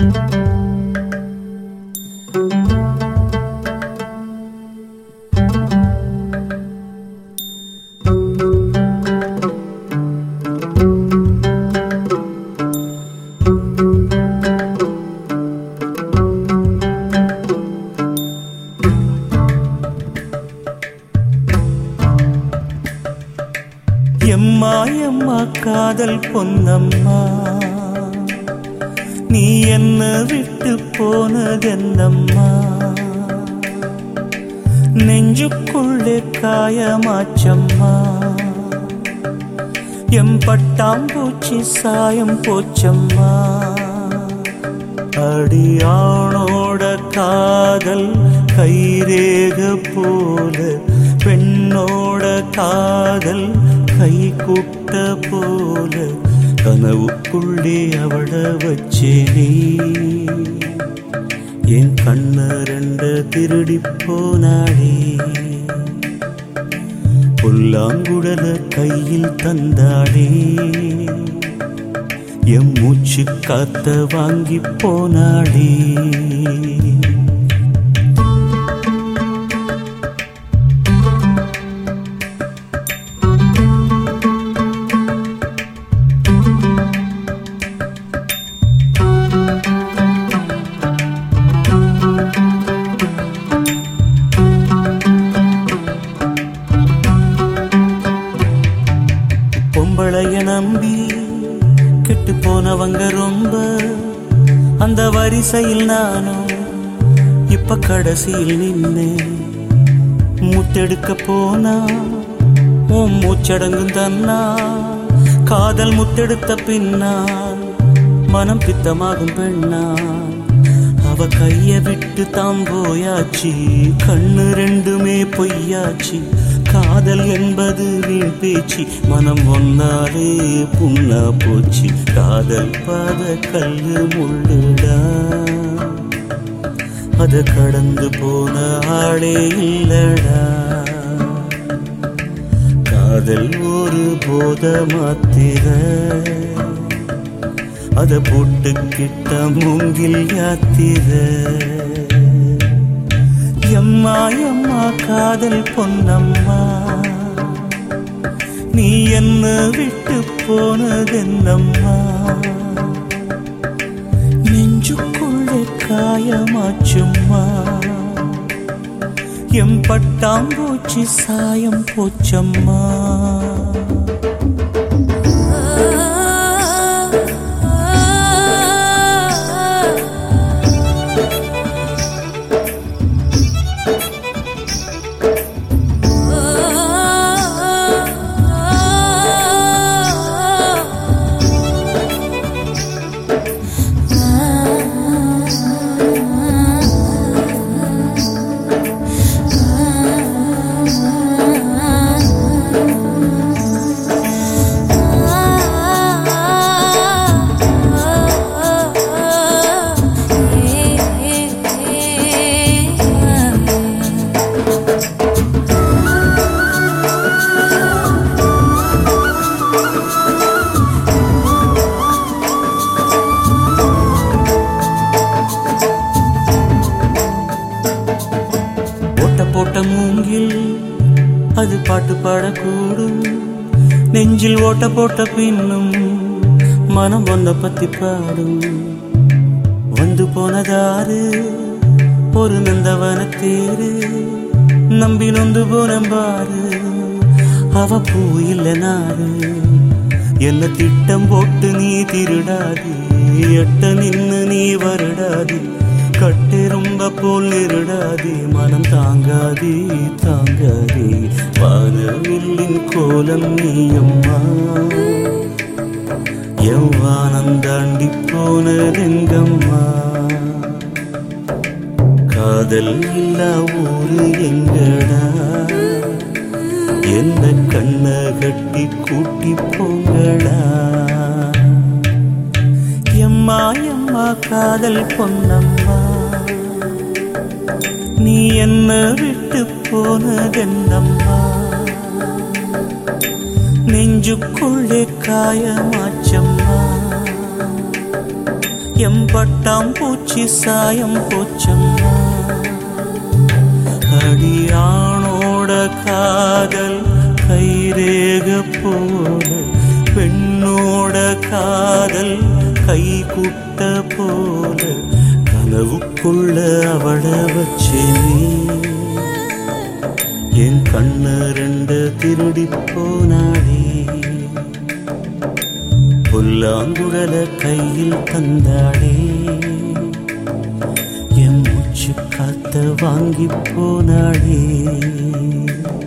எம்மா எம்மா காதல் பொன்னம்மா, நீ என்ன விட்டு போனதென்னம்மா? நெஞ்சுக்குள்ளே காயமாச்சம்மா, எம் பட்டாம்பூச்சி சாயம் போச்சம்மா. அடியானோட காதல் கைரேக போல, பெண்ணோட காதல் கை கூட்ட போல, கனவுக்குள்ளே அவள வச்சேனே. என் கண்ண ரெண்ட திருடி போனாளே, புல்லாங்குழல கையில் தந்தாளே. எம் மூச்சு காத்த வாங்கி போனாளே. பொம்பளைய நம்பி கெட்டு போனவங்க ரொம்ப, அந்த வரிசையில் நானும் இப்ப கடைசியில் நின்று. முத்தெடுக்க போனா உன் மூச்சடங்கும் தன்னா, காதல் முத்தெடுத்த பின்னால் மனம் பித்தமாகும் பெண்ணா. அவ கைய விட்டு தாம் போயாச்சு, கண்ணு ரெண்டுமே பொய்யாச்சு. காதல் என்பது வீண் பேச்சு, மனம் ஒன்னாலே புண்ணா போச்சு. காதல் பாத கல்லு முள்ளுடா, அத கடந்து போன ஆளே இல்லடா. காதல் ஒரு போத மாத்திர, அத போட்டுக்கிட்ட மூங்கில் யாத்திர. எம்மா எம்மா காதல் பொன்னம்மா, நீ என்ன விட்டு போனதென்னம்மா? நெஞ்சுக்குள்ளே காயமாச்சும்மா, எம் பட்டாம்பூச்சி சாயம் போச்சம்மா. போட்ட மூங்கில் அது பாட்டு பாடக்கூடும், நெஞ்சில் ஓட்ட போட்ட பின்னும் மனம் ஒன்ன பத்தி பாடும். வந்து போனதாரு ஒரு நந்தவன தேரு, நம்பி நொந்து போனம்பாரு. அவ பூ இல்ல நாரு, என்ன திட்டம் போட்டு நீ திருடாது, எட்ட நின்னு நீ வருடாது. கட்டெரும்ப போல் நிருடாதே, மனம் தாங்காதே தாங்காதே. வானவில்லின் கோலம் நீயம்மா, எவ்வானம் தாண்டி போனதெங்கம்மா. காதல் இல்லா ஊரு எங்கடா, எந்த கண்ண கட்டி கூட்டி போங்கடா. எம்மா எம்மா காதல் பொன்னம்மா, நீ என்ன விட்டு போனதென்னம்மா? நெஞ்சுக்குள்ளே காயமாச்சம்மா, எம்பட்டாம் பூச்சி சாயம் போச்சம்மா. அடியானோட காதல் கைரேக போல, பெண்ணோட காதல் கை குட்ட போல, கனவுக்குள்ள அவள வச்சேனே. என் கண்ணு ரெண்டு திருடி போனாடே, புல்லாங்குழல கையில் தந்தாடே, என் மூச்சு காத்த வாங்கி போனாடே.